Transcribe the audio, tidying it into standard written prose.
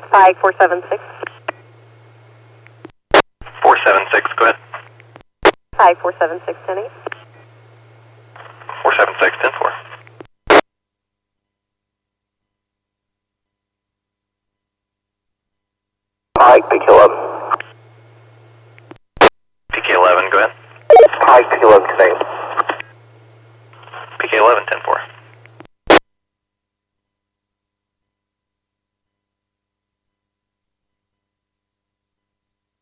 Pike 476. 476, go ahead. Pike 476, 10-8. 476, 10-4. Pike, PK11. PK11, go ahead. Pike, PK11, 10-8. PK11, 10-4.